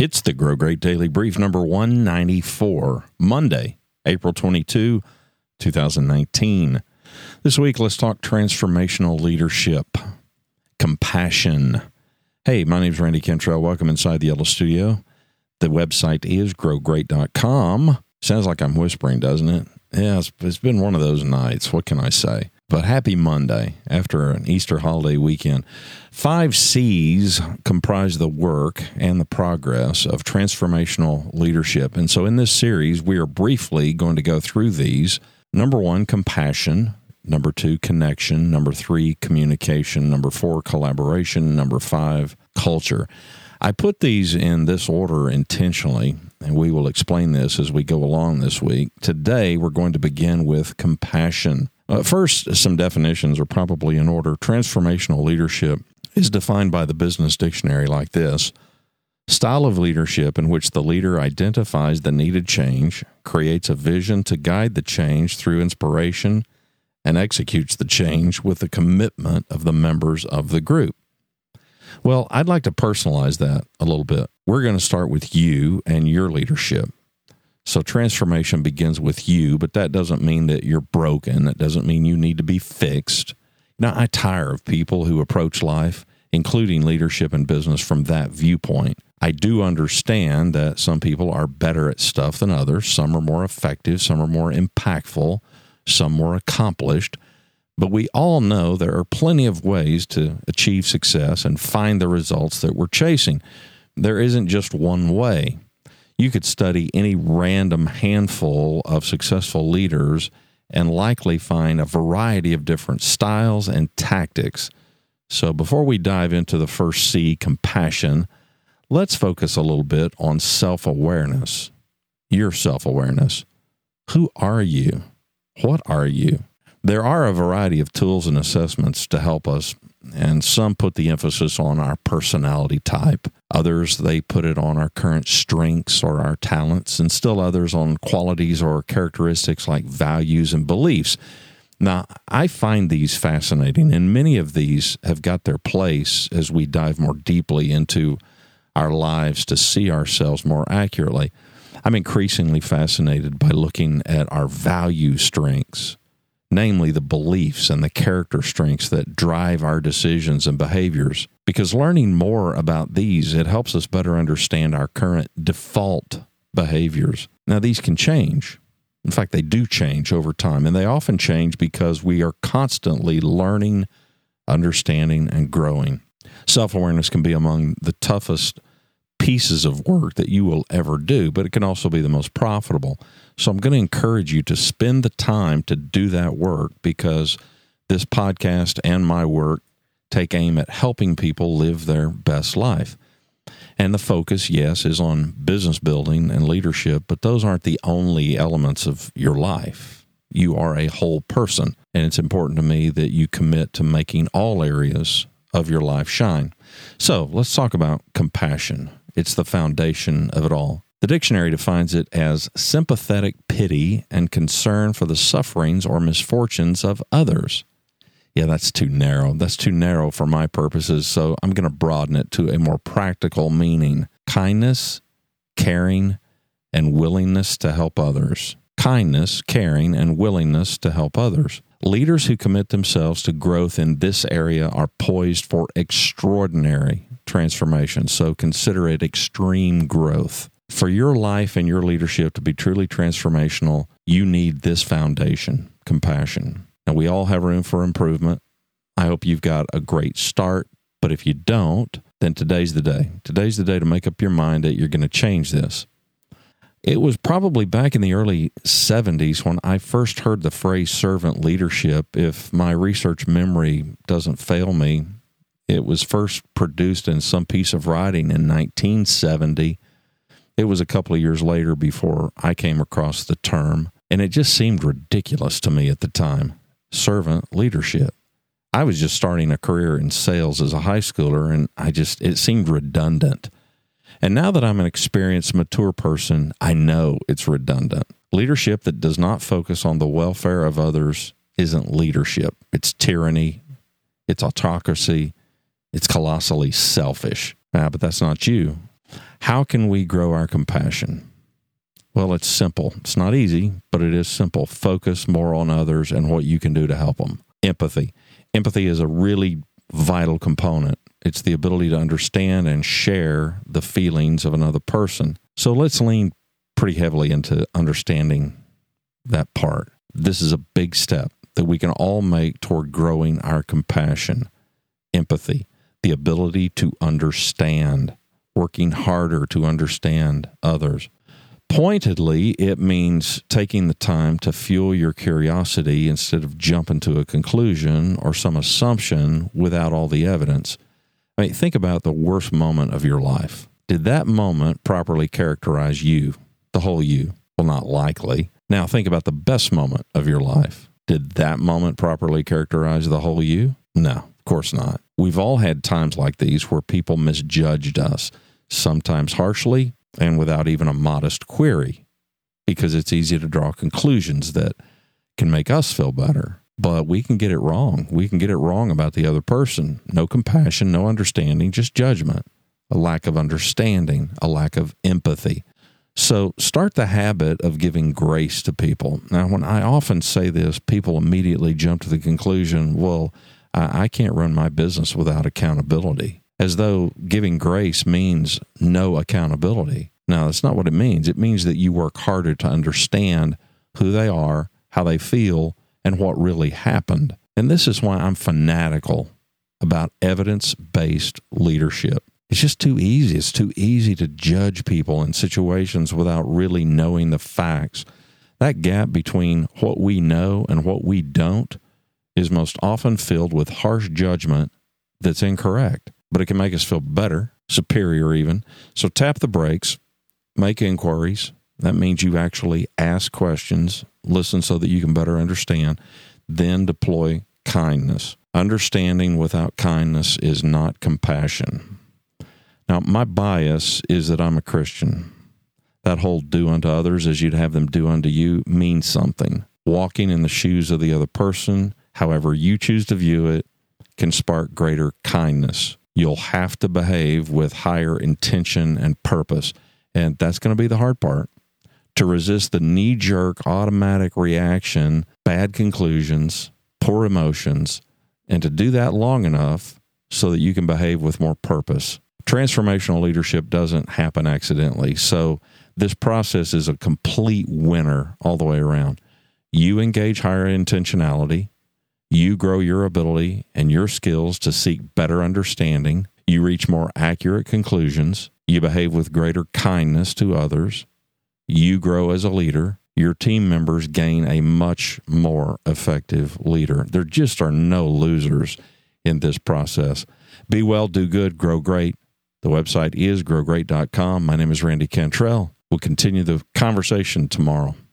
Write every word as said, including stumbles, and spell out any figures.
It's the Grow Great Daily Brief number one ninety-four, Monday, April twenty-second, twenty nineteen. This week, let's talk transformational leadership, compassion. Hey, my name's Randy Cantrell. Welcome inside the Yellow Studio. The website is grow great dot com. Sounds like I'm whispering, doesn't it? Yeah, it's, it's been one of those nights. What can I say? But happy Monday after an Easter holiday weekend. Five C's comprise the work and the progress of transformational leadership. And so in this series, we are briefly going to go through these. Number one, compassion. Number two, connection. Number three, communication. Number four, collaboration. Number five, culture. I put these in this order intentionally, and we will explain this as we go along this week. Today, we're going to begin with compassion. Uh, first, some definitions are probably in order. Transformational leadership is defined by the Business Dictionary like this: style of leadership in which the leader identifies the needed change, creates a vision to guide the change through inspiration, and executes the change with the commitment of the members of the group. Well, I'd like to personalize that a little bit. We're going to start with you and your leadership. So transformation begins with you, but that doesn't mean that you're broken. That doesn't mean you need to be fixed. Now, I tire of people who approach life, including leadership and business, from that viewpoint. I do understand that some people are better at stuff than others. Some are more effective. Some are more impactful. Some more accomplished. But we all know there are plenty of ways to achieve success and find the results that we're chasing. There isn't just one way. You could study any random handful of successful leaders and likely find a variety of different styles and tactics. So before we dive into the first C, compassion, let's focus a little bit on self-awareness. Your self-awareness. Who are you? What are you? There are a variety of tools and assessments to help us, and some put the emphasis on our personality type. Others, they put it on our current strengths or our talents, and still others on qualities or characteristics like values and beliefs. Now, I find these fascinating, and many of these have got their place as we dive more deeply into our lives to see ourselves more accurately. I'm increasingly fascinated by looking at our value strengths, namely the beliefs and the character strengths that drive our decisions and behaviors. Because learning more about these, it helps us better understand our current default behaviors. Now, these can change. In fact, they do change over time, and they often change because we are constantly learning, understanding, and growing. Self-awareness can be among the toughest pieces of work that you will ever do, but it can also be the most profitable. So I'm going to encourage you to spend the time to do that work, because this podcast and my work take aim at helping people live their best life. And the focus, yes, is on business building and leadership, but those aren't the only elements of your life. You are a whole person, and it's important to me that you commit to making all areas of your life shine. So let's talk about compassion. It's the foundation of it all. The dictionary defines it as sympathetic pity and concern for the sufferings or misfortunes of others. Yeah, that's too narrow. That's too narrow for my purposes, so I'm going to broaden it to a more practical meaning. Kindness, caring, and willingness to help others. Kindness, caring, and willingness to help others. Leaders who commit themselves to growth in this area are poised for extraordinary transformation, so consider it extreme growth. For your life and your leadership to be truly transformational, you need this foundation, compassion. Now, we all have room for improvement. I hope you've got a great start, but if you don't, then today's the day. Today's the day to make up your mind that you're going to change this. It was probably back in the early seventies when I first heard the phrase servant leadership. If my research memory doesn't fail me, it was first produced in some piece of writing in nineteen seventy. It was a couple of years later before I came across the term, and it just seemed ridiculous to me at the time. Servant leadership. I was just starting a career in sales as a high schooler, and I just, it seemed redundant. And now that I'm an experienced, mature person, I know it's redundant. Leadership that does not focus on the welfare of others isn't leadership. It's tyranny. It's autocracy. It's colossally selfish. Ah, but that's not you. How can we grow our compassion? Well, it's simple. It's not easy, but it is simple. Focus more on others and what you can do to help them. Empathy. Empathy is a really vital component. It's the ability to understand and share the feelings of another person. So let's lean pretty heavily into understanding that part. This is a big step that we can all make toward growing our compassion. Empathy, the ability to understand, working harder to understand others. Pointedly, it means taking the time to fuel your curiosity instead of jumping to a conclusion or some assumption without all the evidence. I mean, think about the worst moment of your life. Did that moment properly characterize you, the whole you? Well, not likely. Now think about the best moment of your life. Did that moment properly characterize the whole you? No, of course not. We've all had times like these where people misjudged us, sometimes harshly and without even a modest query, because it's easy to draw conclusions that can make us feel better. But we can get it wrong. We can get it wrong about the other person. No compassion, no understanding, just judgment, a lack of understanding, a lack of empathy. So start the habit of giving grace to people. Now, when I often say this, people immediately jump to the conclusion, well, I, I can't run my business without accountability, as though giving grace means no accountability. No, that's not what it means. It means that you work harder to understand who they are, how they feel, and what really happened. And this is why I'm fanatical about evidence-based leadership. It's just too easy. It's too easy to judge people in situations without really knowing the facts. That gap between what we know and what we don't is most often filled with harsh judgment that's incorrect. But it can make us feel better, superior even. So tap the brakes, make inquiries. That means you actually ask questions, listen so that you can better understand, then deploy kindness. Understanding without kindness is not compassion. Now, my bias is that I'm a Christian. That whole do unto others as you'd have them do unto you means something. Walking in the shoes of the other person, however you choose to view it, can spark greater kindness. You'll have to behave with higher intention and purpose, and that's going to be the hard part. To resist the knee-jerk automatic reaction, bad conclusions, poor emotions, and to do that long enough so that you can behave with more purpose. Transformational leadership doesn't happen accidentally, so this process is a complete winner all the way around. You engage higher intentionality, you grow your ability and your skills to seek better understanding, you reach more accurate conclusions, you behave with greater kindness to others, you grow as a leader, your team members gain a much more effective leader. There just are no losers in this process. Be well, do good, grow great. The website is grow great dot com. My name is Randy Cantrell. We'll continue the conversation tomorrow.